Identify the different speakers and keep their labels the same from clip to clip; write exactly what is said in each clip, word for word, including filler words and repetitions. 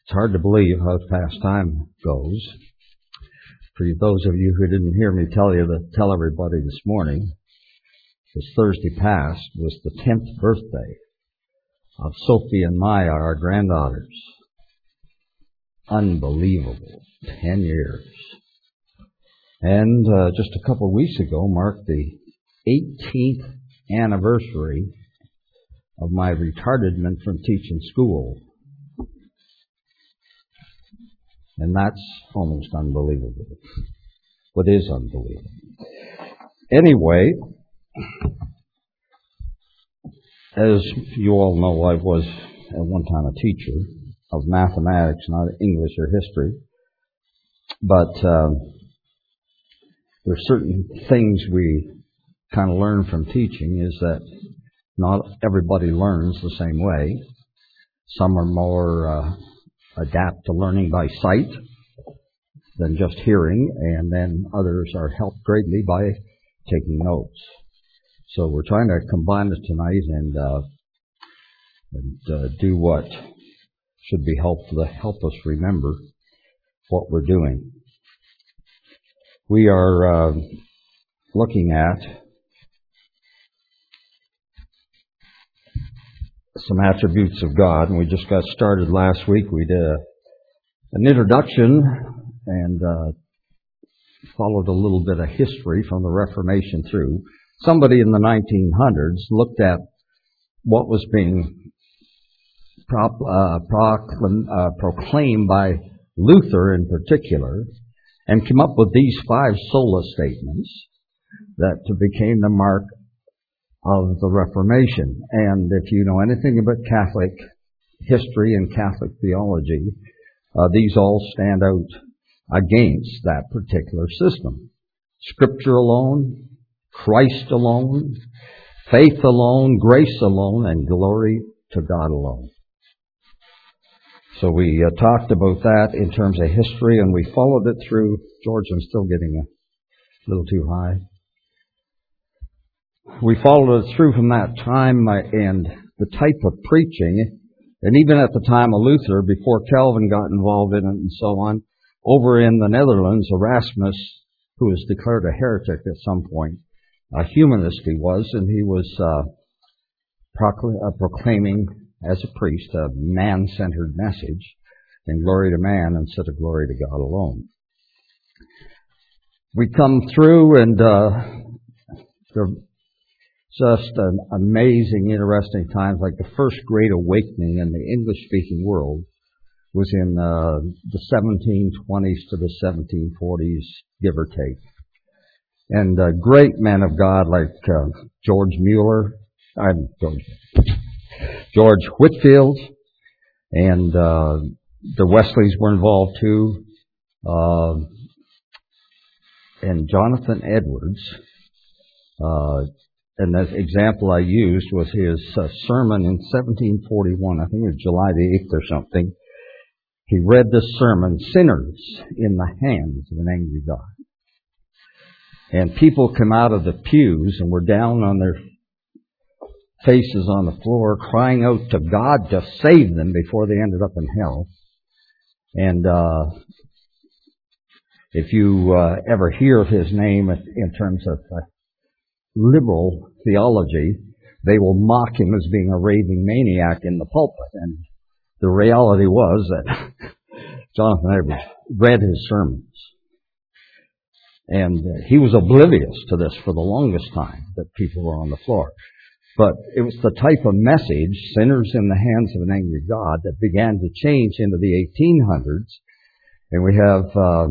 Speaker 1: It's hard to believe how fast time goes. For those of you who didn't hear me tell you that, tell everybody this morning, this Thursday past was the tenth birthday of Sophie and Maya, our granddaughters. Unbelievable. Ten years. And uh, just a couple of weeks ago marked the eighteenth anniversary of my retardedment from teaching school. And that's almost unbelievable. What is unbelievable? Anyway, as you all know, I was at one time a teacher of mathematics, not English or history. But um, there are certain things we kind of learn from teaching is that not everybody learns the same way. Some are more uh, adapt to learning by sight than just hearing, and then others are helped greatly by taking notes. So we're trying to combine it tonight and, uh, and uh, do what should be helpful to help us remember what we're doing. We are uh, looking at some attributes of God, and we just got started last week. We did a, an introduction and uh, followed a little bit of history from the Reformation through. Somebody in the nineteen hundreds looked at what was being prop, uh, proclam, uh, proclaimed by Luther in particular, and came up with these five sola statements that became the mark of the Reformation. And if you know anything about Catholic history and Catholic theology, uh, these all stand out against that particular system. Scripture alone, Christ alone, faith alone, grace alone, and glory to God alone. So we uh, talked about that in terms of history, and we followed it through. George, I'm still getting a little too high. We followed it through from that time uh, and the type of preaching, and even at the time of Luther, before Calvin got involved in it and so on, over in the Netherlands, Erasmus, who was declared a heretic at some point, a humanist he was, and he was uh, procl- uh, proclaiming as a priest a man-centered message, and glory to man instead of glory to God alone. We come through and uh, there just an amazing, interesting times, like the first great awakening in the English-speaking world was in uh, the seventeen twenties to the seventeen forties, give or take. And uh, great men of God like uh, George Mueller, I'm George, George Whitefield, and uh, the Wesleys were involved too, uh, and Jonathan Edwards. Uh, And the example I used was his uh, sermon in seventeen forty-one. I think it was July the eighth or something. He read this sermon, Sinners in the Hands of an Angry God. And people come out of the pews and were down on their faces on the floor, crying out to God to save them before they ended up in hell. And uh, if you uh, ever hear of his name in terms of uh, liberal theology, they will mock him as being a raving maniac in the pulpit. And the reality was that Jonathan Edwards read his sermons. And he was oblivious to this for the longest time, that people were on the floor. But it was the type of message, sinners in the hands of an angry God, that began to change into the eighteen hundreds. And we have uh,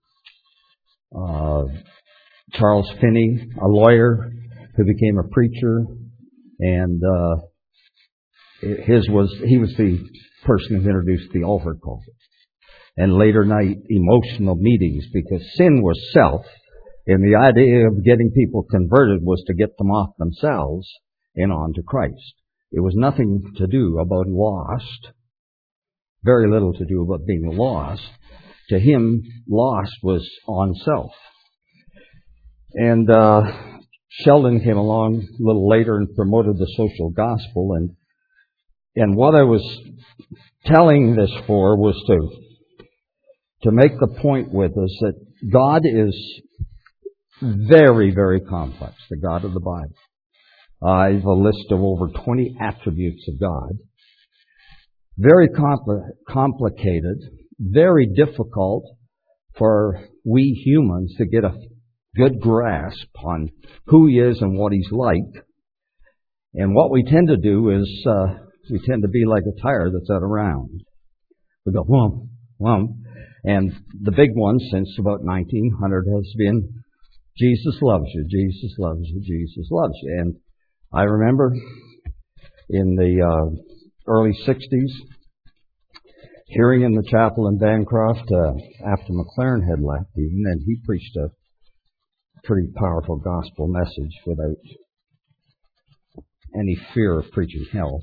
Speaker 1: uh, Charles Finney, a lawyer who became a preacher, and uh, his was he was the person who introduced the altar call, and later night emotional meetings, because sin was self, and the idea of getting people converted was to get them off themselves and on to Christ. It was nothing to do about lost, very little to do about being lost. To him, lost was on self. And uh, Sheldon came along a little later and promoted the social gospel, and And what I was telling this for was to, to make the point with us that God is very, very complex, the God of the Bible. I have a list of over twenty attributes of God. Very compl- complicated, very difficult for we humans to get a good grasp on who He is and what He's like. And what we tend to do is uh, we tend to be like a tire that's out of round. We go, whomp, whomp. And the big one since about nineteen hundred has been, Jesus loves you, Jesus loves you, Jesus loves you. And I remember in the uh, early sixties, hearing in the chapel in Bancroft uh, after McLaren had left even, and he preached a pretty powerful gospel message without any fear of preaching hell.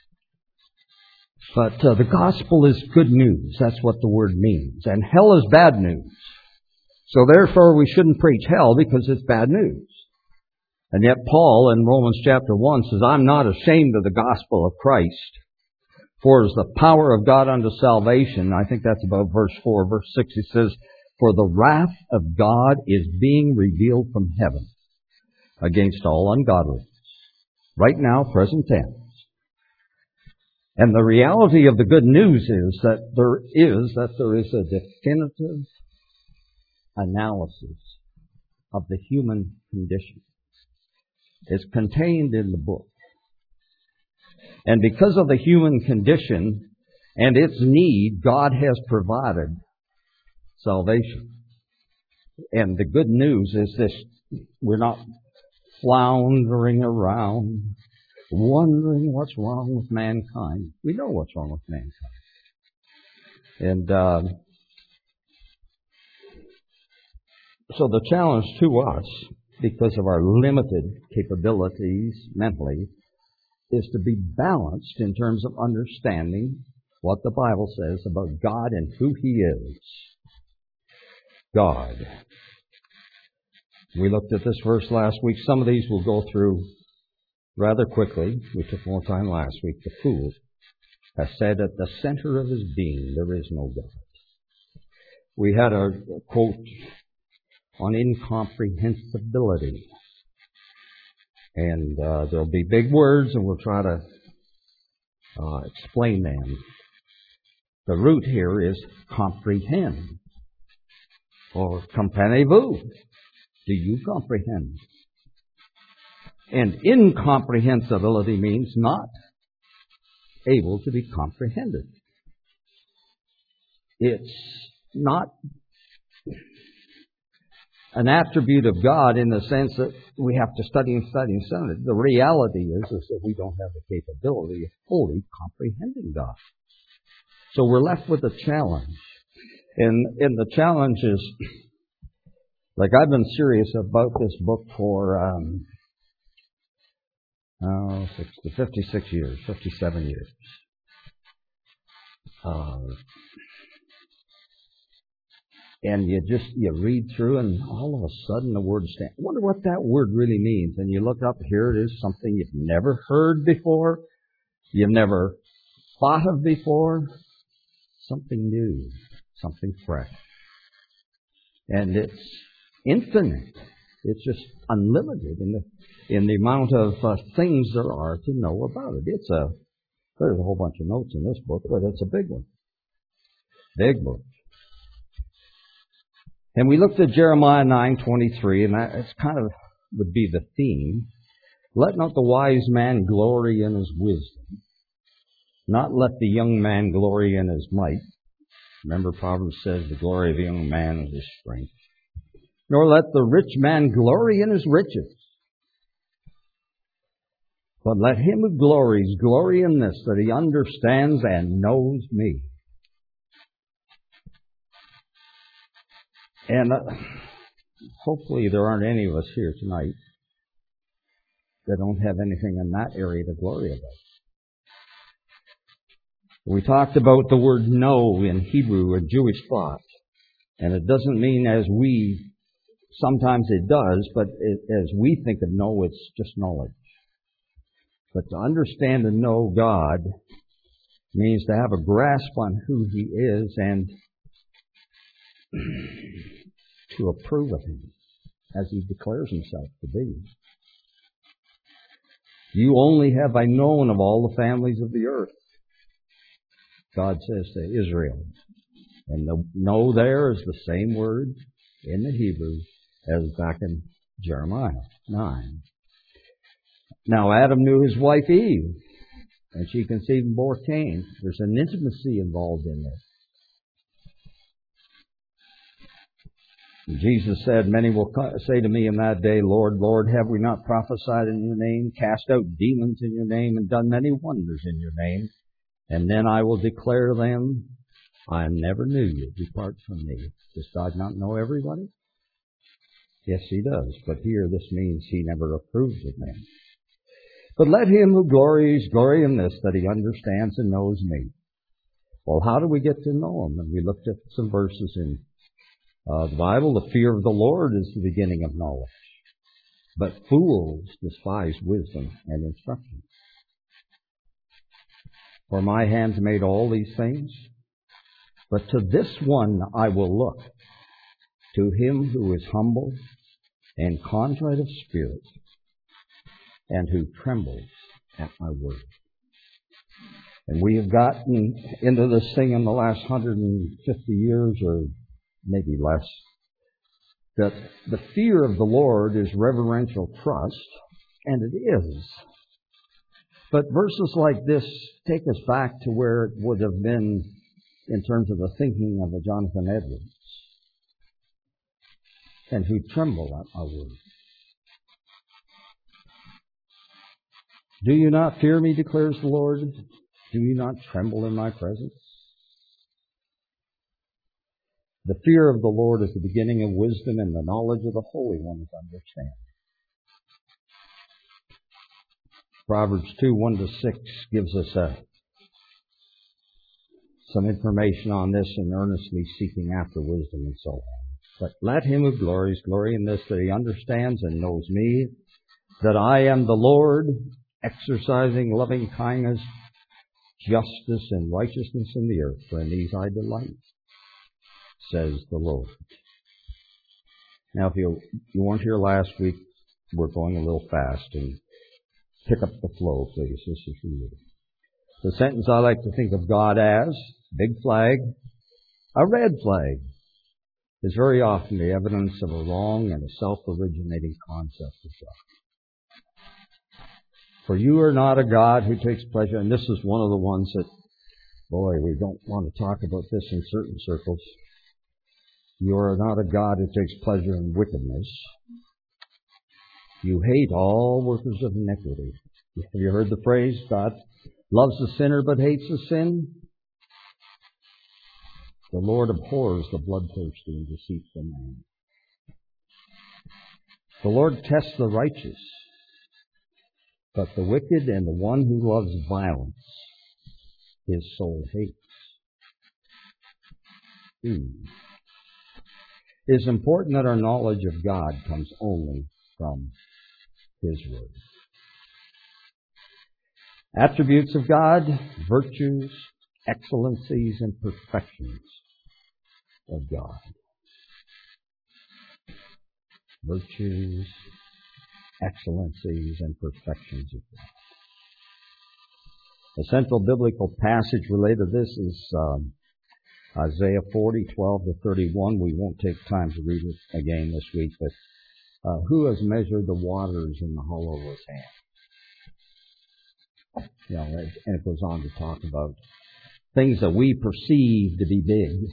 Speaker 1: But uh, the gospel is good news. That's what the word means. And hell is bad news. So therefore we shouldn't preach hell because it's bad news. And yet Paul in Romans chapter one says, I'm not ashamed of the gospel of Christ, for it is the power of God unto salvation. I think that's about verse four. Verse six, he says, for the wrath of God is being revealed from heaven against all ungodliness. Right now, present tense. And the reality of the good news is that there is, that there is a definitive analysis of the human condition. It's contained in the book. And because of the human condition and its need, God has provided salvation. And the good news is this, we're not floundering around, wondering what's wrong with mankind. We know what's wrong with mankind. And uh, so the challenge to us, because of our limited capabilities mentally, is to be balanced in terms of understanding what the Bible says about God and who He is. God. We looked at this verse last week. Some of these we'll go through rather quickly. We took more time last week. The fool has said, at the center of his being there is no God. We had a quote on incomprehensibility. And uh, there'll be big words, and we'll try to uh, explain them. The root here is comprehend, or comprenez-vous. Do you comprehend? And incomprehensibility means not able to be comprehended. It's not an attribute of God in the sense that we have to study and study and study. The reality is, is that we don't have the capability of fully comprehending God. So we're left with a challenge. And, and the challenge is, like I've been serious about this book for um, oh, sixty, fifty-six years, fifty-seven years. Uh, And you just, you read through and all of a sudden the word stands. I wonder what that word really means. And you look up, here it is, something you've never heard before. You've never thought of before. Something new. Something fresh. And it's infinite. It's just unlimited in the, in the amount of uh, things there are to know about it. It's a, there's a whole bunch of notes in this book, but it's a big one. Big book. And we looked at Jeremiah nine twenty-three, and that it's kind of would be the theme. Let not the wise man glory in his wisdom, not let the young man glory in his might. Remember, Proverbs says the glory of the young man is his strength. Nor let the rich man glory in his riches, but let him who glories glory in this, that he understands and knows me. And uh, hopefully there aren't any of us here tonight that don't have anything in that area to glory about. We talked about the word know in Hebrew, a Jewish thought. And it doesn't mean as we, sometimes it does, but it, as we think of know, it's just knowledge. But to understand and know God It means to have a grasp on who He is and to approve of Him as He declares Himself to be. You only have I known of all the families of the earth, God says to Israel. And the know there is the same word in the Hebrew as back in Jeremiah nine. Now Adam knew his wife Eve, and she conceived and bore Cain. There's an intimacy involved in this. Jesus said, many will say to me in that day, Lord, Lord, have we not prophesied in your name, cast out demons in your name, and done many wonders in your name? And then I will declare to them, I never knew you. Depart from me. Does God not know everybody? Yes, He does. But here this means He never approves of them. But let him who glories glory in this, that he understands and knows me. Well, how do we get to know Him? And we looked at some verses in Uh, the Bible. The fear of the Lord is the beginning of knowledge, but fools despise wisdom and instruction. For my hands made all these things, but to this one I will look, to him who is humble and contrite of spirit, and who trembles at my word. And we have gotten into this thing in the last one hundred fifty years, or maybe less, that the fear of the Lord is reverential trust, and it is. But verses like this take us back to where it would have been in terms of the thinking of a Jonathan Edwards, and who tremble at my word. Do you not fear me, declares the Lord? Do you not tremble in my presence? The fear of the Lord is the beginning of wisdom, and the knowledge of the Holy One is understanding. Proverbs two, one to six gives us a, some information on this, and earnestly seeking after wisdom and so on. But let him who glories glory in this, that he understands and knows me, that I am the Lord, exercising loving kindness, justice, and righteousness in the earth, for in these I delight, says the Lord. Now, if you, you weren't here last week, we're going a little fast, and pick up the flow, please. This is for you. The sentence I like to think of God as, big flag, a red flag, is very often the evidence of a wrong and a self-originating concept of God. For you are not a God who takes pleasure, and this is one of the ones that, boy, we don't want to talk about this in certain circles. You are not a God who takes pleasure in wickedness. You hate all workers of iniquity. Have you heard the phrase, God loves the sinner but hates the sin? The Lord abhors the bloodthirsty and deceitful man. The Lord tests the righteous, but the wicked and the one who loves violence, his soul hates. Hmm. It is important that our knowledge of God comes only from His Word. Attributes of God, virtues, excellencies, and perfections of God. Virtues, excellencies, and perfections of God. The central biblical passage related to this is um, Isaiah forty, twelve to thirty-one. We won't take time to read it again this week, but uh, who has measured the waters in the hollow of his hand? You know, and it goes on to talk about things that we perceive to be big,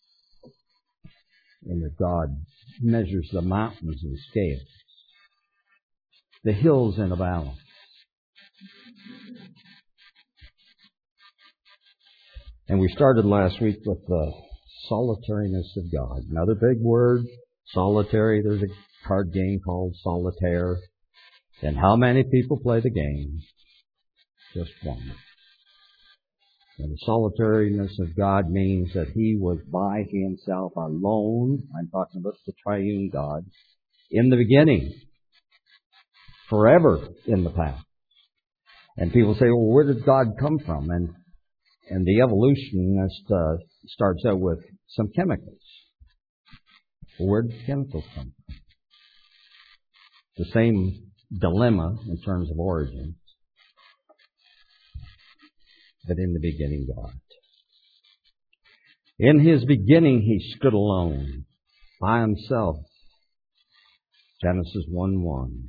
Speaker 1: and that God measures the mountains in scales, the hills in a balance. And we started last week with the solitariness of God. Another big word, solitary. There's a card game called Solitaire. And how many people play the game? Just one. And the solitariness of God means that He was by Himself alone. I'm talking about the triune God. In the beginning. Forever in the past. And people say, well, where did God come from? And And the evolutionist uh, starts out with some chemicals. Well, where did chemicals come from? The same dilemma in terms of origins. But in the beginning, God. In His beginning, He stood alone by Himself. Genesis one one.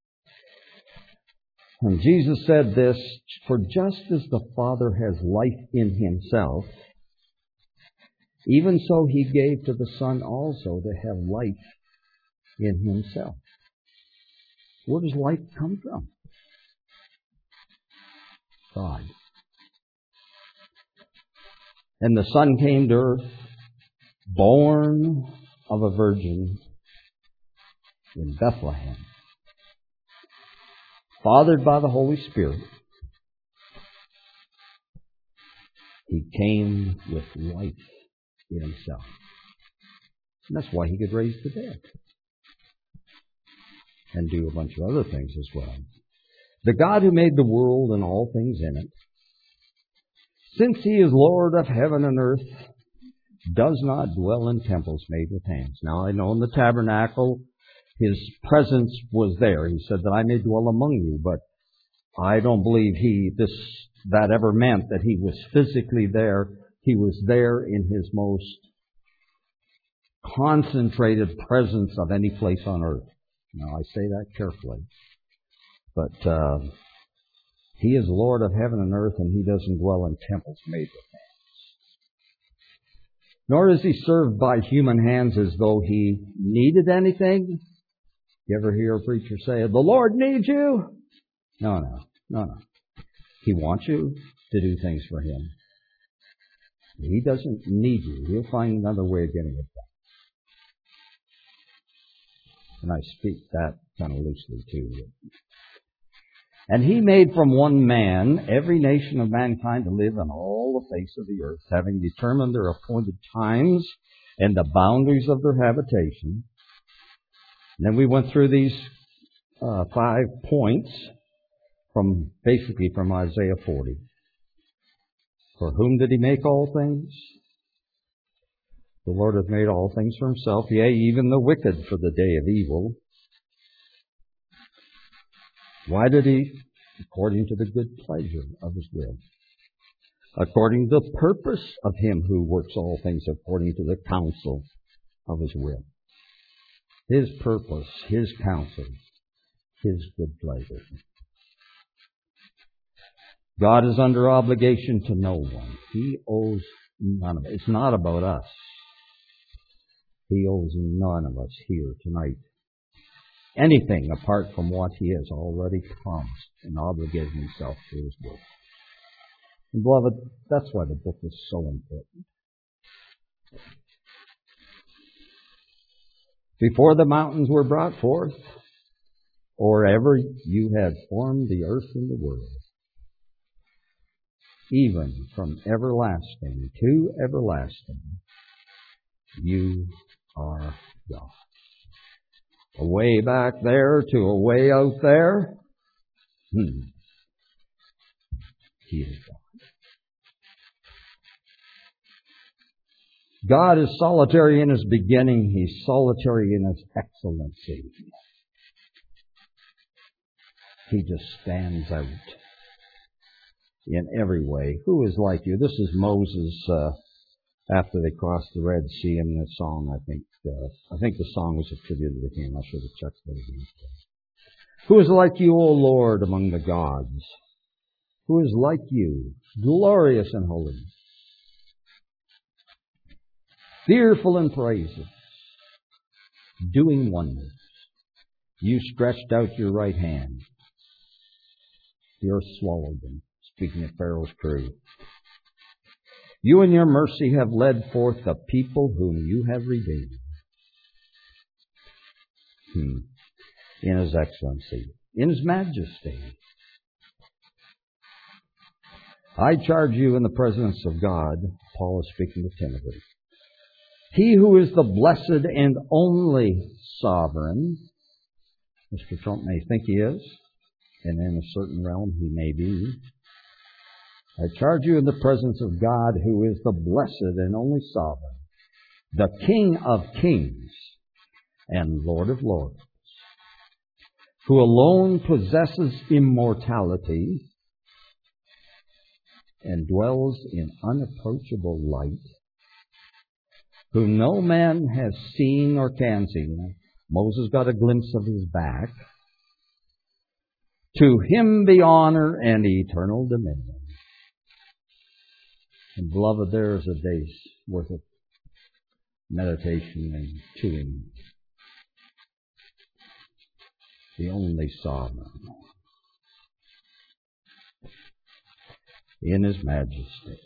Speaker 1: And Jesus said this, for just as the Father has life in Himself, even so He gave to the Son also to have life in Himself. Where does life come from? God. And the Son came to earth, born of a virgin in Bethlehem, fathered by the Holy Spirit. He came with life in Himself. And that's why He could raise the dead. And do a bunch of other things as well. The God who made the world and all things in it, since He is Lord of heaven and earth, does not dwell in temples made with hands. Now I know in the tabernacle, His presence was there. He said that I may dwell among you, but I don't believe he this that ever meant that He was physically there. He was there in His most concentrated presence of any place on earth. Now I say that carefully. But uh, He is Lord of heaven and earth, and He doesn't dwell in temples made with hands. Nor is He served by human hands as though He needed anything. You ever hear a preacher say, the Lord needs you? No, no, no, no. He wants you to do things for Him. He doesn't need you. He'll find another way of getting it done. And I speak that kind of loosely too. And He made from one man every nation of mankind to live on all the face of the earth, having determined their appointed times and the boundaries of their habitation. And then we went through these uh, five points from basically from Isaiah forty. For whom did He make all things? The Lord hath made all things for Himself, yea, even the wicked for the day of evil. Why did He? According to the good pleasure of His will. According to the purpose of Him who works all things according to the counsel of His will. His purpose, His counsel, His good pleasure. God is under obligation to no one. He owes none of it. It's not about us. He owes none of us here tonight anything apart from what He has already promised and obligated Himself to His word. And beloved, that's why the book is so important. Before the mountains were brought forth, or ever you had formed the earth and the world, even from everlasting to everlasting, you are God. A way back there to a way out there, hmm. He is God. God is solitary in His beginning. He's solitary in His excellency. He just stands out in every way. Who is like you? This is Moses uh, after they crossed the Red Sea in the song, I think. Uh, I think the song was attributed to him. I should have checked that again. Who is like you, O Lord, among the gods? Who is like you, glorious in holiness, fearful in praises, doing wonders? You stretched out your right hand. The earth swallowed them. Speaking of Pharaoh's crew. You in your mercy have led forth the people whom you have redeemed. Hmm. In His excellency, in His majesty. I charge you in the presence of God, Paul is speaking to Timothy. He who is the blessed and only sovereign, Mister Trump may think he is, and in a certain realm he may be. I charge you in the presence of God, who is the blessed and only sovereign, the King of kings and Lord of lords, who alone possesses immortality and dwells in unapproachable light, whom no man has seen or can see. Moses got a glimpse of his back. To him be honor and eternal dominion. And beloved, there is a day's worth of meditation and chewing. The only sovereign in His majesty.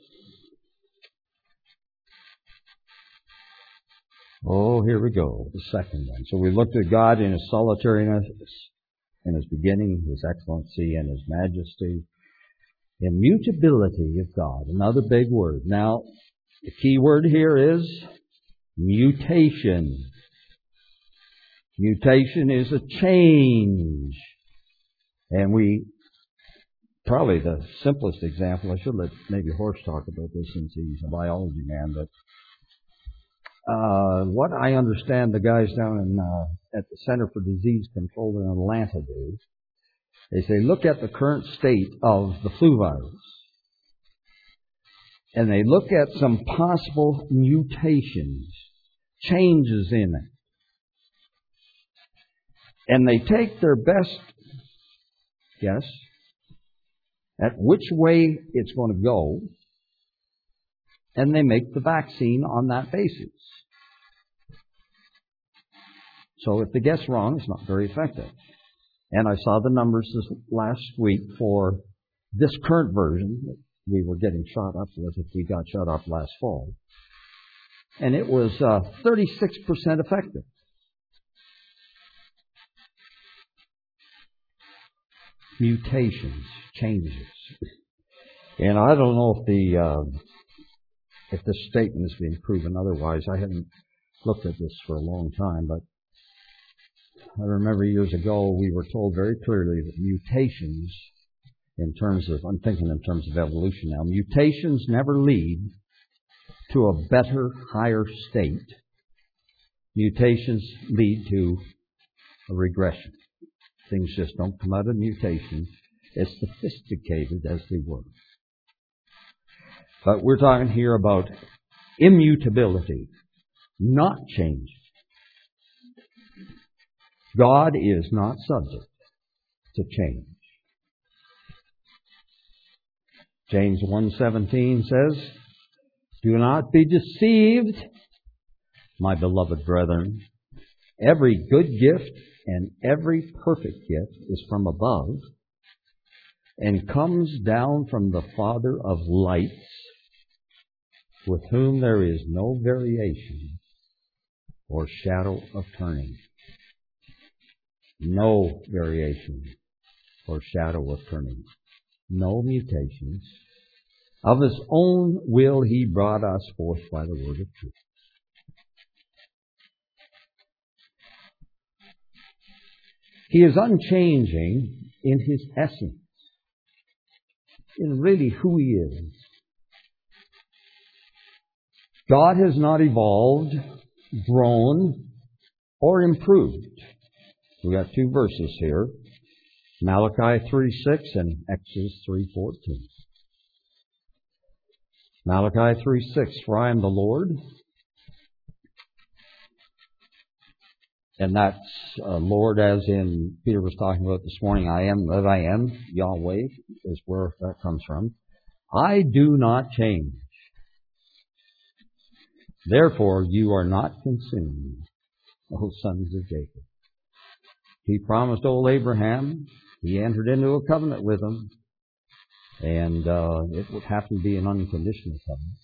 Speaker 1: Oh, here we go, the second one. So we looked at God in His solitariness, in His beginning, His excellency, and His majesty. Immutability of God, another big word. Now, the key word here is mutation. Mutation is a change. And we, probably the simplest example, I should let maybe Horst talk about this since he's a biology man, but uh, what I understand the guys down in, uh, at the Center for Disease Control in Atlanta do, they say, look at the current state of the flu virus. And they look at some possible mutations, changes in it. And they take their best guess at which way it's going to go, and they make the vaccine on that basis. So if they guess wrong, it's not very effective. And I saw the numbers this last week for this current version that we were getting shot up with if we got shot up last fall. And it was uh, thirty-six percent effective. Mutations, changes. And I don't know if the uh, if this statement is being proven otherwise. I haven't looked at this for a long time, but I remember years ago we were told very clearly that mutations, in terms of, I'm thinking in terms of evolution now, mutations never lead to a better, higher state. Mutations lead to a regression. Things just don't come out of mutation as sophisticated as they were. But we're talking here about immutability, not change. God is not subject to change. James one seventeen says, do not be deceived, my beloved brethren. Every good gift and every perfect gift is from above and comes down from the Father of lights, with whom there is no variation or shadow of turning. No variation or shadow of turning. No mutations. Of His own will He brought us forth by the word of truth. He is unchanging in His essence, in really who He is. God has not evolved, grown, or improved. We got two verses here, Malachi three six and Exodus three fourteen. Malachi three six, for I am the Lord. And that's uh, Lord as in Peter was talking about this morning. I am that I am. Yahweh is where that comes from. I do not change. Therefore you are not consumed, O sons of Jacob. He promised old Abraham. He entered into a covenant with him. And uh, it would happen to be an unconditional covenant.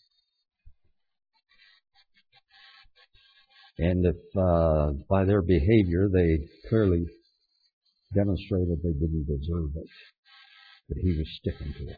Speaker 1: And if uh, by their behavior they clearly demonstrated they didn't deserve it, but He was sticking to it.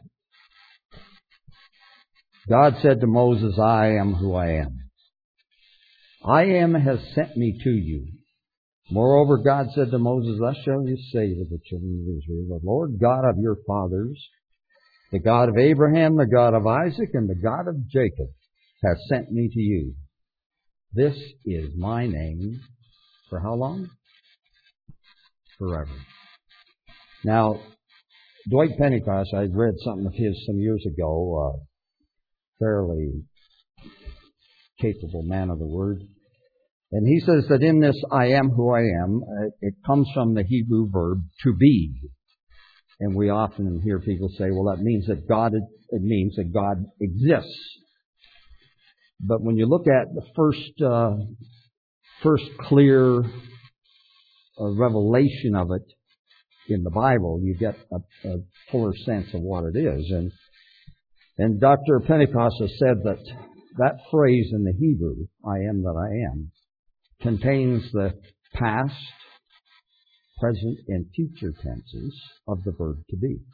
Speaker 1: God said to Moses, I am who I am. I am has sent me to you. Moreover, God said to Moses, thus shall you say to the children of Israel, the Lord God of your fathers, The God of Abraham, the God of Isaac, and the God of Jacob has sent me to you. This is my name. For how long? Forever. Now, Dwight Pentecost, I read something of his some years ago, uh, fairly capable man of the Word. And he says that in this I am who I am, uh, it comes from the Hebrew verb to be. And we often hear people say, well, that means that God, it means that God exists. But when you look at the first, uh, first clear uh, revelation of it in the Bible, you get a, a fuller sense of what it is. And, and Doctor Pentecost has said that that phrase in the Hebrew, I am that I am, contains the past, present, and future tenses of the verb to be.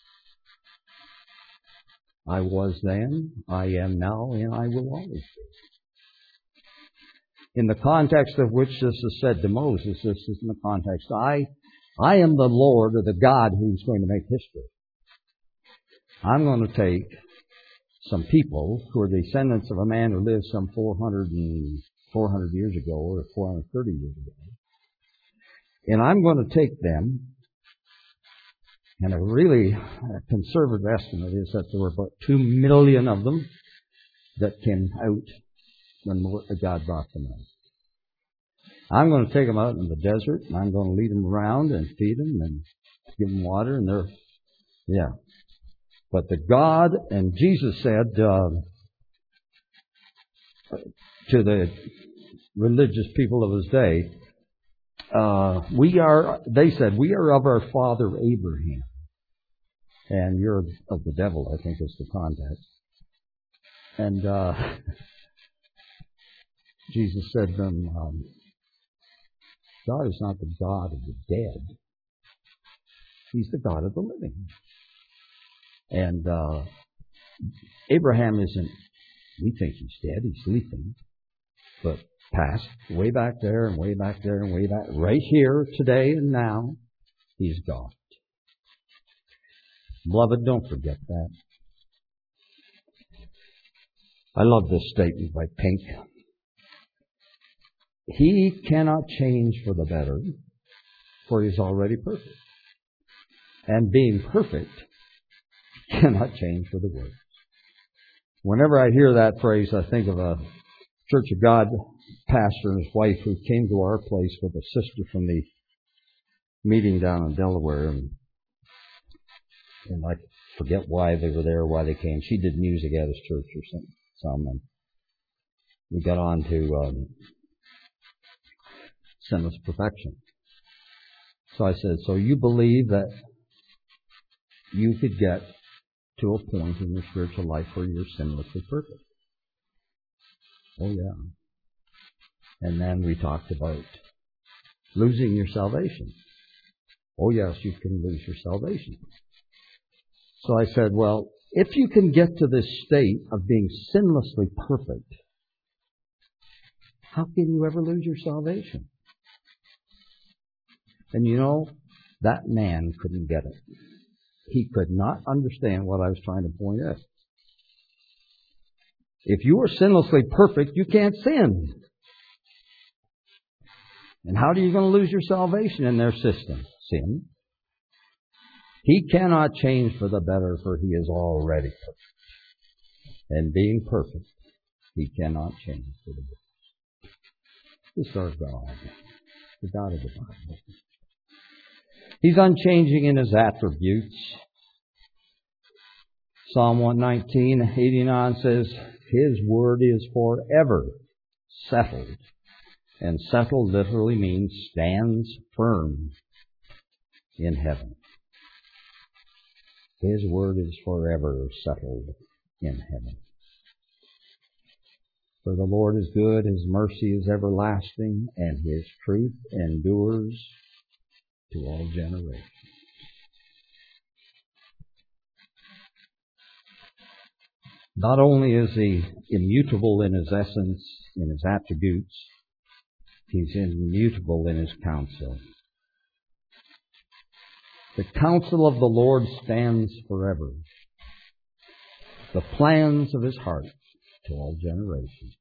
Speaker 1: I was then, I am now, and I will always be. In the context of which this is said to Moses, this is in the context, I, I am the Lord or the God who's going to make history. I'm going to take some people who are descendants of a man who lived some four hundred, and, four hundred years ago or four hundred thirty years ago. And I'm going to take them, and a really a conservative estimate is that there were about two million of them that came out when God brought them out. I'm going to take them out in the desert, and I'm going to lead them around and feed them and give them water, and they're, yeah. But the God, and Jesus said uh, to the religious people of his day, uh, we are, they said, we are of our father Abraham. And you're of the devil, I think is the context. And uh, Jesus said to them, um, God is not the God of the dead. He's the God of the living. And uh, Abraham isn't, we think he's dead, he's sleeping. But past, way back there and way back there and way back, right here, today and now, he's God. Beloved, don't forget that. I love this statement by Pink. He cannot change for the better, for he is already perfect. And being perfect, he cannot change for the worse. Whenever I hear that phrase, I think of a Church of God pastor and his wife who came to our place with a sister from the meeting down in Delaware. And, and I forget why they were there, why they came. She did music at his church or some. some and we got on to um, sinless perfection. So I said, so you believe that you could get to a point in your spiritual life where you're sinlessly perfect? Oh, yeah. And then we talked about losing your salvation. Oh, yes, you can lose your salvation. So I said, well, if you can get to this state of being sinlessly perfect, how can you ever lose your salvation? And you know, that man couldn't get it. He could not understand what I was trying to point out. If you are sinlessly perfect, you can't sin. And how are you going to lose your salvation in their system? Sin. He cannot change for the better, for he is already perfect. And being perfect, he cannot change for the better. This is our God, the God of the Bible. He's unchanging in his attributes. Psalm one nineteen, eighty-nine says, his word is forever settled. And settled literally means stands firm in heaven. His word is forever settled in heaven. For the Lord is good, his mercy is everlasting, and his truth endures to all generations. Not only is he immutable in his essence, in his attributes, he's immutable in his counsel. The counsel of the Lord stands forever. the plans of His heart to all generations.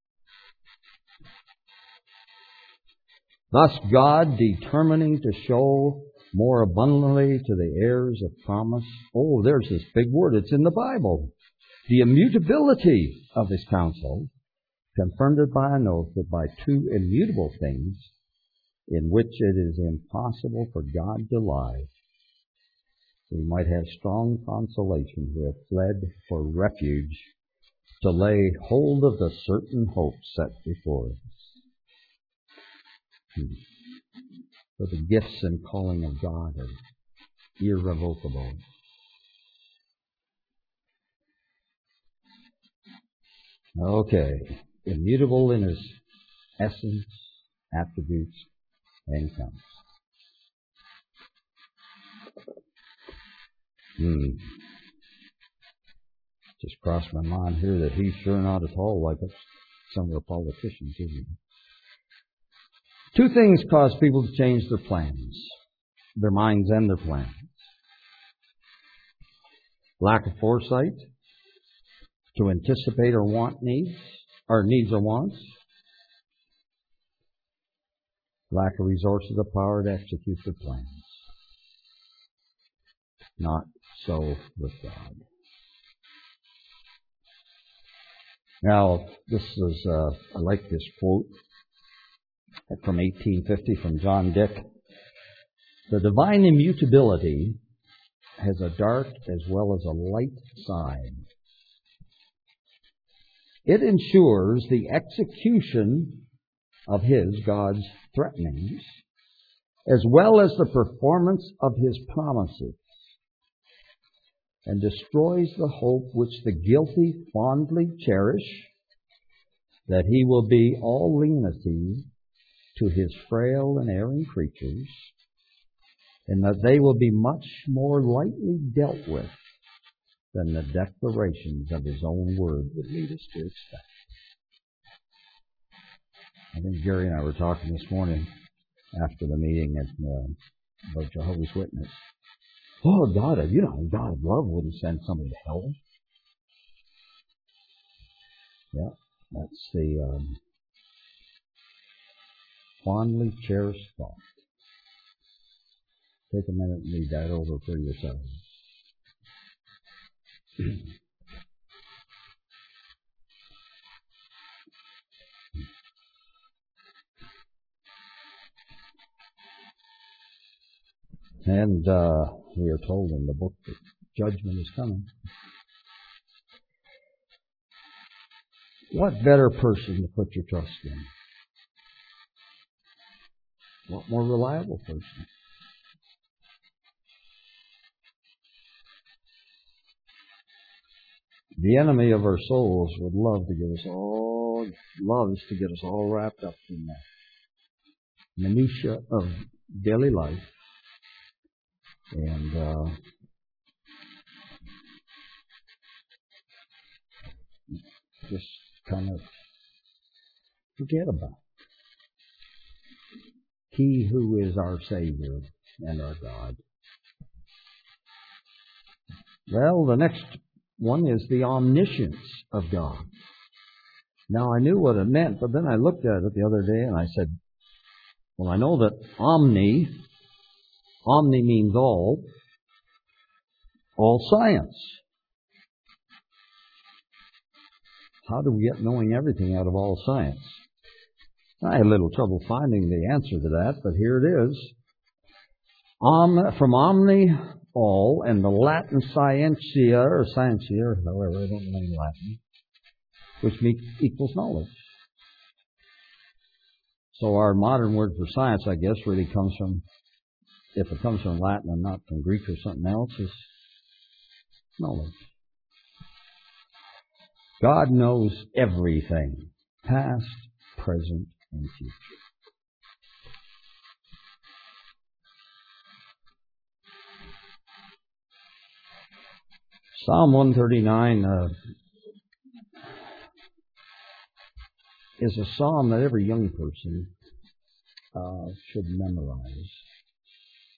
Speaker 1: Thus God, determining to show more abundantly to the heirs of promise, oh, there's this big word, it's in the Bible, the immutability of His counsel, confirmed it by an oath that by two immutable things, in which it is impossible for God to lie, we might have strong consolation who have fled for refuge to lay hold of the certain hope set before us. Hmm. For the gifts and calling of God are irrevocable. Okay. Immutable in His essence, attributes, and counsel. Hmm. Just crossed my mind here that He's sure not at all like us, some of the politicians, is He? Two things cause people to change their plans, their minds and their plans. Lack of foresight to anticipate or want needs, or needs or wants. Lack of resources or power to execute their plans. Not so with God. Now, this is, uh, I like this quote from eighteen fifty from John Dick. The divine immutability has a dark as well as a light side. It ensures the execution of His, God's, threatenings, as well as the performance of His promises, and destroys the hope which the guilty fondly cherish, that He will be all lenity to His frail and erring creatures, and that they will be much more lightly dealt with than the declarations of His own word would lead us to expect. I think Gary and I were talking this morning after the meeting at, uh, about Jehovah's Witness. Oh, God, you know, God of love wouldn't send somebody to hell. Yeah, that's the um, fondly cherished thought. Take a minute and read that over for yourself. And uh, we are told in the book that judgment is coming. What better person to put your trust in? What more reliable person? The enemy of our souls would love to get us all, loves to get us all wrapped up in the minutia of daily life. And uh, just kind of forget about it. He who is our Savior and our God. Well, the next one is the omniscience of God. Now, I knew what it meant, but then I looked at it the other day and I said, well, I know that omni, omni means all, all science. How do we get knowing everything out of all science? I had a little trouble finding the answer to that, but here it is. Om, from omni, all, and the Latin scientia, or scientia, or however, I don't know in Latin, which means, equals knowledge. So our modern word for science, I guess, really comes from, if it comes from Latin and not from Greek or something else, is knowledge. God knows everything, past, present, and future. Psalm one thirty-nine uh, is a psalm that every young person uh, should memorize.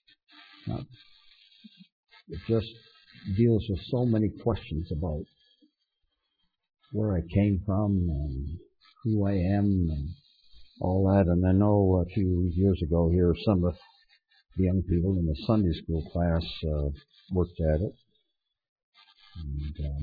Speaker 1: Now, it just deals with so many questions about where I came from and who I am and all that. And I know a few years ago here, some of the young people in the Sunday school class uh, worked at it. And um,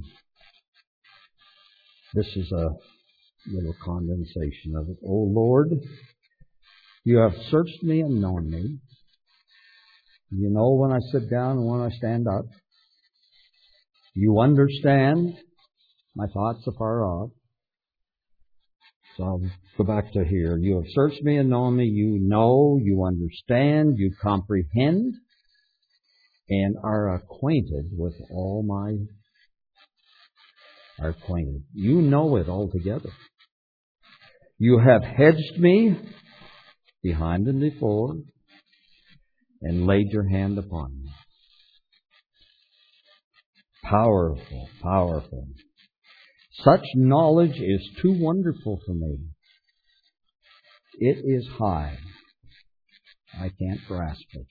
Speaker 1: this is a little condensation of it. O Lord, you have searched me and known me. You know when I sit down and when I stand up. You understand my thoughts afar off. So I'll go back to here. You have searched me and known me. You know, you understand, you comprehend, and are acquainted with all my, are acquainted. You know it altogether. You have hedged me behind and before, and laid your hand upon me. Powerful, powerful. Such knowledge is too wonderful for me. It is high. I can't grasp it.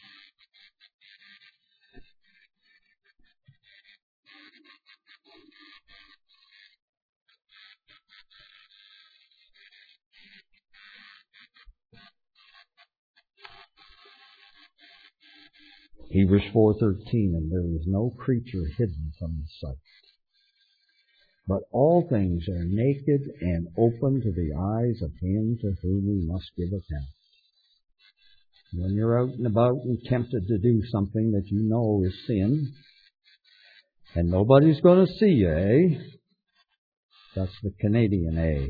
Speaker 1: Hebrews four thirteen, and there is no creature hidden from His sight. But all things are naked and open to the eyes of Him to whom we must give account. When you're out and about and tempted to do something that you know is sin, and nobody's going to see you, eh? That's the Canadian A.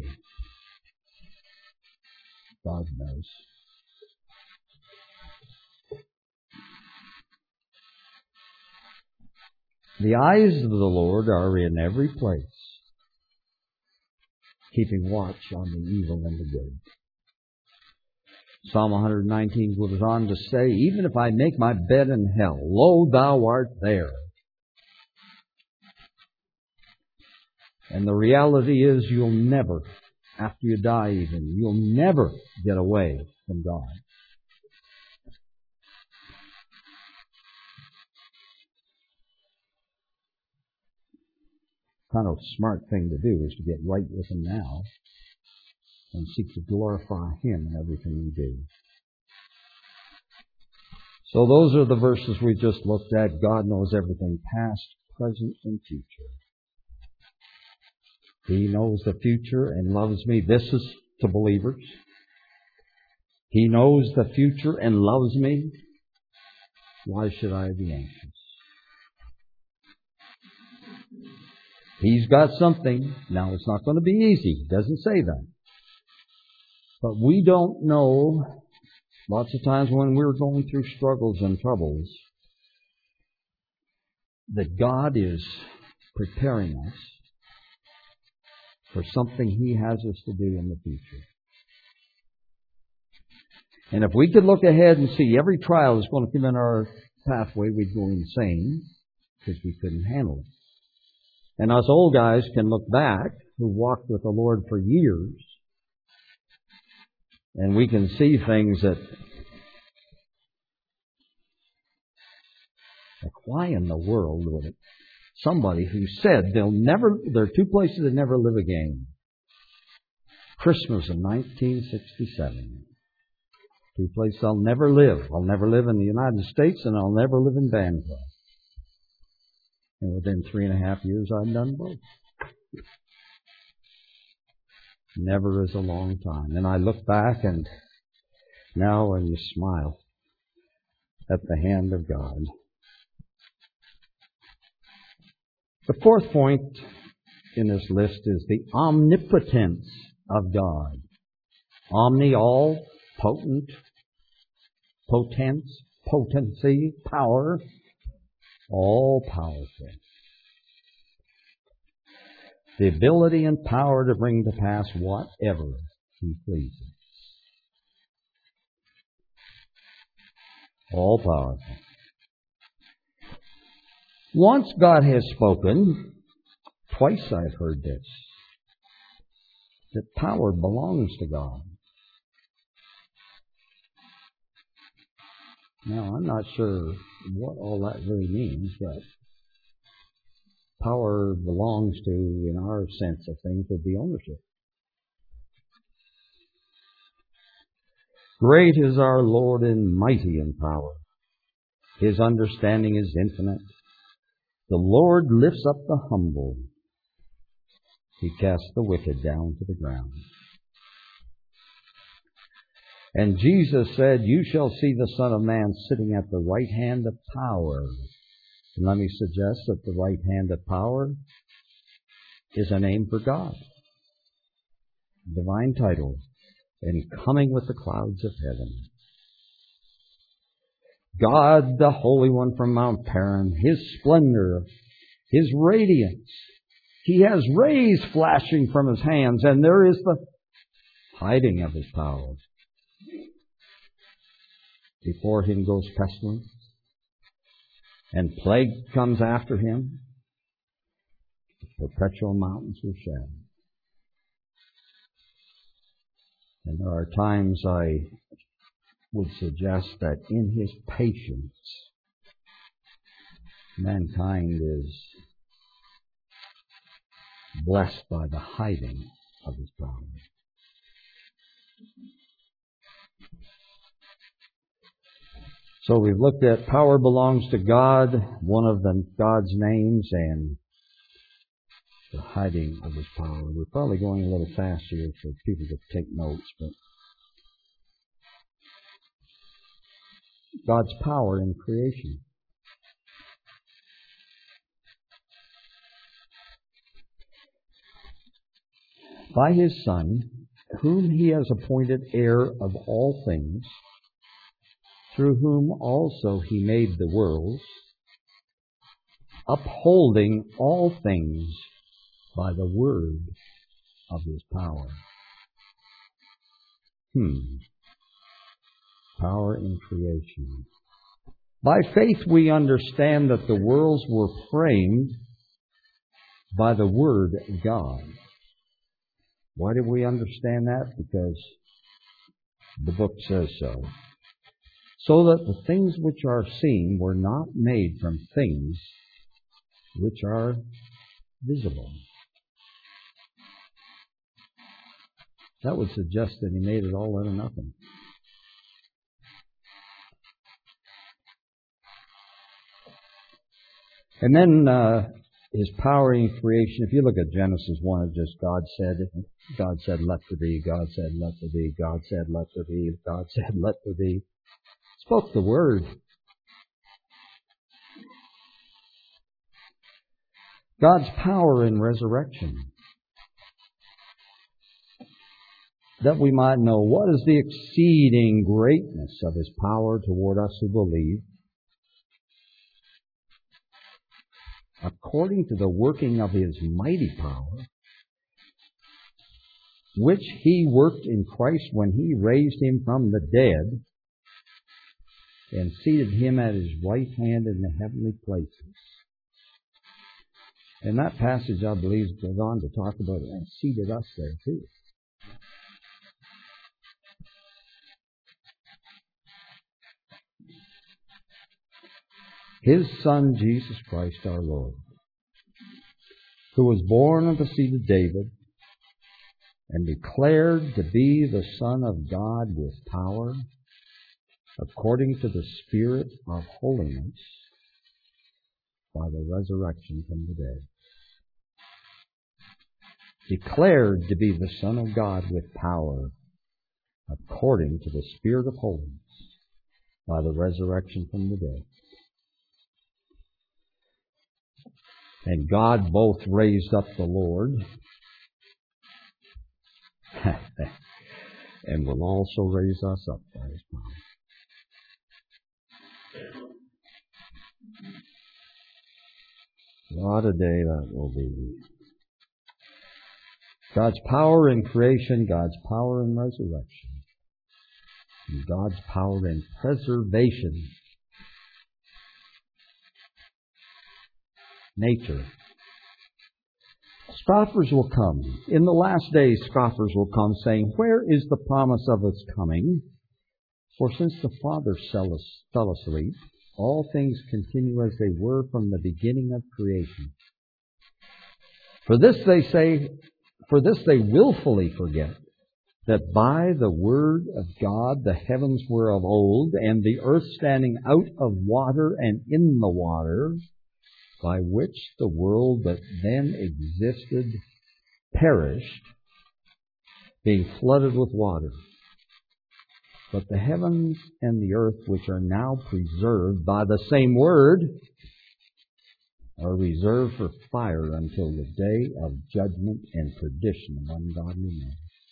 Speaker 1: God knows. The eyes of the Lord are in every place, keeping watch on the evil and the good. Psalm one nineteen goes on to say, even if I make my bed in hell, lo, thou art there. And the reality is you'll never, after you die even, you'll never get away from God. Kind of smart thing to do is to get right with Him now and seek to glorify Him in everything we do. So those are the verses we just looked at. God knows everything, past, present, and future. He knows the future and loves me. This is to believers. He knows the future and loves me. Why should I be anxious? He's got something. Now, it's not going to be easy. He doesn't say that. But we don't know, lots of times when we're going through struggles and troubles, that God is preparing us for something He has us to do in the future. And if we could look ahead and see every trial that's going to come in our pathway, we'd go insane because we couldn't handle it. And us old guys can look back, who walked with the Lord for years, and we can see things that, like, why in the world would it? Somebody who said they'll never, there are two places that never live again. Christmas in nineteen sixty-seven. Two places I'll never live. I'll never live in the United States, and I'll never live in Vancouver. And within three and a half years, I've done both. Never is a long time. And I look back, and now when you smile at the hand of God. The fourth point in this list is the omnipotence of God. Omni, all, potent, potence, potency, power, all powerful. The ability and power to bring to pass whatever He pleases. All powerful. Once God has spoken, twice I've heard this, that power belongs to God. Now, I'm not sure what all that really means, but power belongs to, in our sense of things, would be ownership. Great is our Lord and mighty in power. His understanding is infinite. The Lord lifts up the humble. He casts the wicked down to the ground. And Jesus said, you shall see the Son of Man sitting at the right hand of power. And let me suggest that the right hand of power is a name for God. Divine title. And coming with the clouds of heaven. God, the Holy One from Mount Paran, His splendor, His radiance. He has rays flashing from His hands, and there is the hiding of His power. Before Him goes pestilence, and plague comes after Him. The perpetual mountains are shattered. And there are times I would suggest that in His patience, mankind is blessed by the hiding of His power. So we've looked at power belongs to God, one of the God's names, and the hiding of His power. We're probably going a little fast here for people to take notes, but God's power in creation. By His Son, whom He has appointed heir of all things, through whom also He made the worlds, upholding all things by the word of His power. Hmm. Power in creation. By faith we understand that the worlds were framed by the Word of God. Why do we understand that? Because the book says so. So that the things which are seen were not made from things which are visible. That would suggest that He made it all out of nothing. And then uh, His power in creation. If you look at Genesis one, it just God said, God said, let there be. God said, let there be. God said, let there be. God said, let there be. Spoke the word. God's power in resurrection. That we might know what is the exceeding greatness of His power toward us who believe, according to the working of His mighty power, which He worked in Christ when He raised Him from the dead and seated Him at His right hand in the heavenly places. And that passage, I believe, goes on to talk about it and seated us there too. His Son, Jesus Christ our Lord, who was born of the seed of David and declared to be the Son of God with power, according to the Spirit of holiness, by the resurrection from the dead. Declared to be the Son of God with power, according to the Spirit of holiness, by the resurrection from the dead. And God both raised up the Lord and will also raise us up by His power. What a day that will be. God's power in creation, God's power in resurrection, and God's power in preservation. Nature. Scoffers will come. In the last days, scoffers will come saying, where is the promise of its coming? For since the fathers fell asleep, all things continue as they were from the beginning of creation. For this they say, for this they willfully forget that by the word of God the heavens were of old, and the earth standing out of water and in the water, by which the world that then existed perished, being flooded with water. But the heavens and the earth, which are now preserved by the same word, are reserved for fire until the day of judgment and perdition of ungodly men.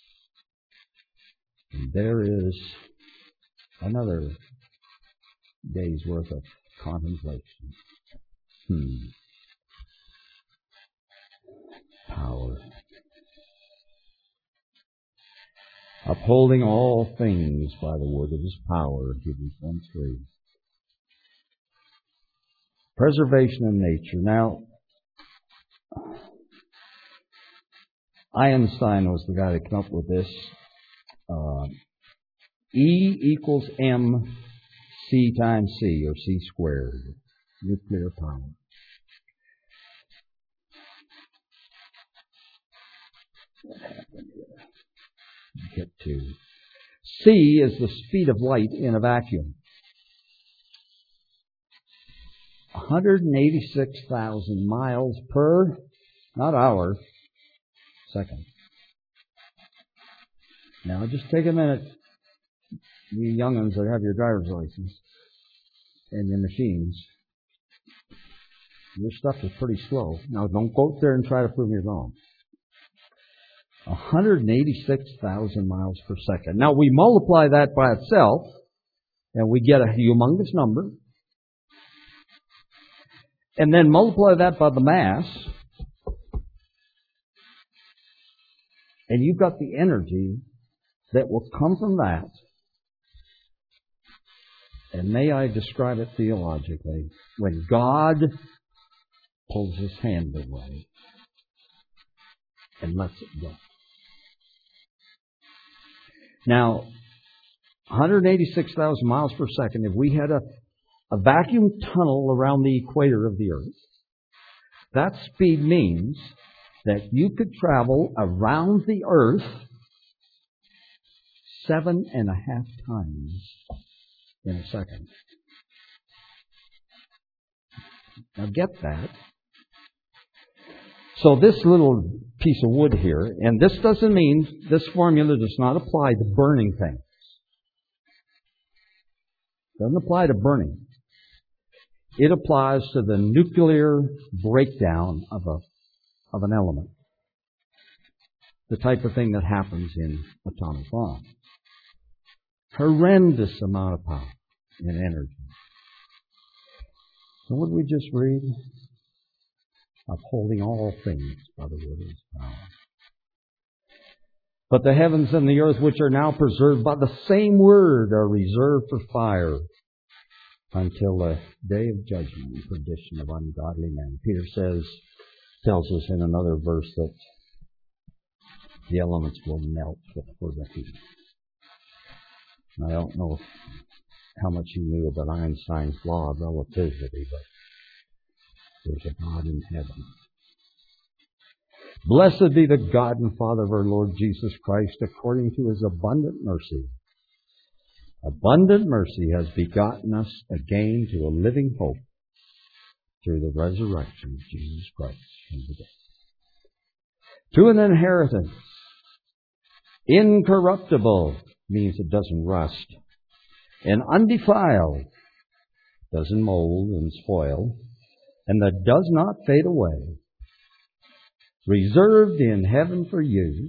Speaker 1: And there is another day's worth of contemplation. Hmm. Power. Upholding all things by the word of His power, Hebrews one three. Preservation of nature. Now, Einstein was the guy that came up with this. Uh, E equals M C times C, or C squared. Nuclear power. What happened here? Get to C is the speed of light in a vacuum. one hundred eighty-six thousand miles per, not hour, second. Now just take a minute, you young'uns that have your driver's license and your machines. Your stuff is pretty slow. Now don't go out there and try to prove me wrong. one hundred eighty-six thousand miles per second. Now we multiply that by itself and we get a humongous number. And then multiply that by the mass, and you've got the energy that will come from that. And may I describe it theologically? When God pulls His hand away and lets it go. Now, one hundred eighty-six thousand miles per second, if we had a A vacuum tunnel around the equator of the earth, that speed means that you could travel around the earth seven and a half times in a second. Now get that. So this little piece of wood here, and this doesn't mean, this formula does not apply to burning things. It doesn't apply to burning. It applies to the nuclear breakdown of a of an element. The type of thing that happens in atomic bomb. Horrendous amount of power and energy. So what did we just read? Upholding all things by the word of His power. But the heavens and the earth, which are now preserved by the same word, are reserved for fire until the day of judgment and perdition of ungodly men. Peter says, tells us in another verse that the elements will melt before the heat. And I don't know how much you knew about Einstein's law of relativity, but there's a God in heaven. Blessed be the God and Father of our Lord Jesus Christ, according to His abundant mercy. Abundant mercy has begotten us again to a living hope through the resurrection of Jesus Christ from the dead. To an inheritance, incorruptible, means it doesn't rust, and undefiled, doesn't mold and spoil, and that does not fade away, reserved in heaven for you,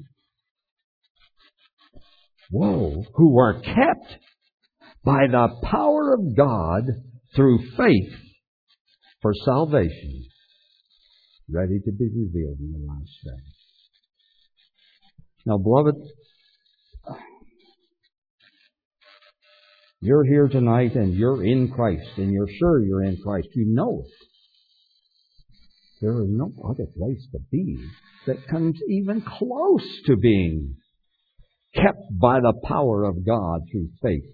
Speaker 1: whoa, who are kept by the power of God through faith for salvation, ready to be revealed in the last day. Now, beloved, you're here tonight and you're in Christ, and you're sure you're in Christ. You know it. There is no other place to be that comes even close to being kept by the power of God through faith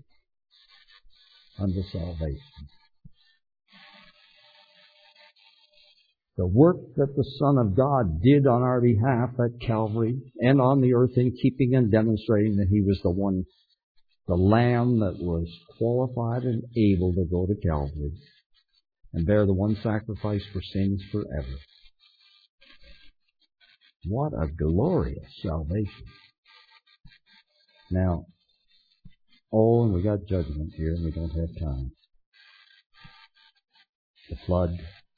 Speaker 1: unto salvation. The work that the Son of God did on our behalf at Calvary and on the earth in keeping and demonstrating that He was the one, the Lamb that was qualified and able to go to Calvary and bear the one sacrifice for sins forever. What a glorious salvation. Now, oh, and we got judgment here and we don't have time. The flood,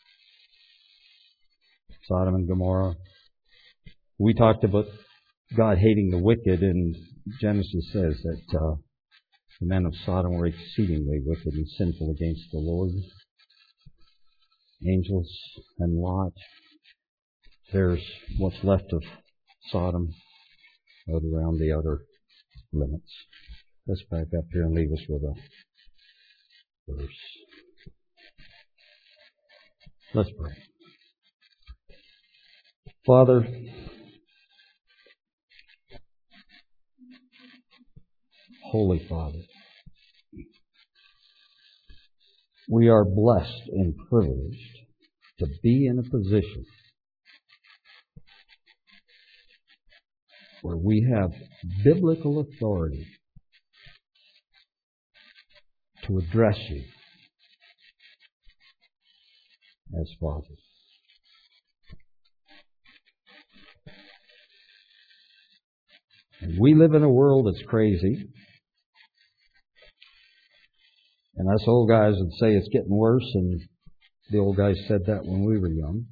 Speaker 1: Sodom and Gomorrah. We talked about God hating the wicked, and Genesis says that uh, the men of Sodom were exceedingly wicked and sinful against the Lord. Angels and Lot. There's what's left of Sodom out around the outer limits. Let's back up here and leave us with a verse. Let's pray. Father, Holy Father, we are blessed and privileged to be in a position where we have biblical authority to address you as Father. And we live in a world that's crazy. And us old guys would say it's getting worse, and the old guys said that when we were young.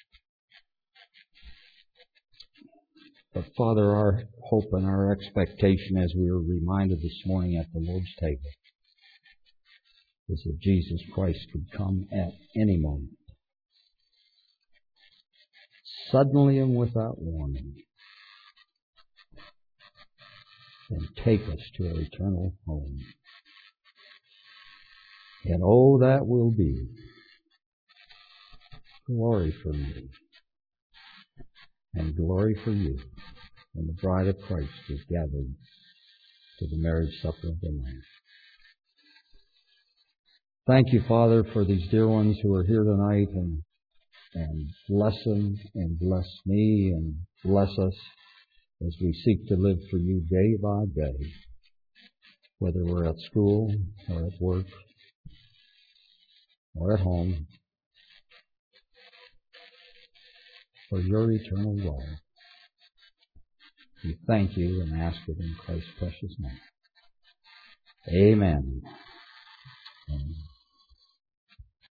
Speaker 1: But Father, our hope and our expectation, as we were reminded this morning at the Lord's table, is that Jesus Christ could come at any moment, suddenly and without warning, and take us to our eternal home. And oh, that will be glory for me and glory for you when the bride of Christ is gathered to the marriage supper of the Lamb. Thank you, Father, for these dear ones who are here tonight, and and bless them and bless me and bless us as we seek to live for you day by day, whether we're at school or at work or at home, for your eternal love. We thank you and ask it in Christ's precious name. Amen. Amen.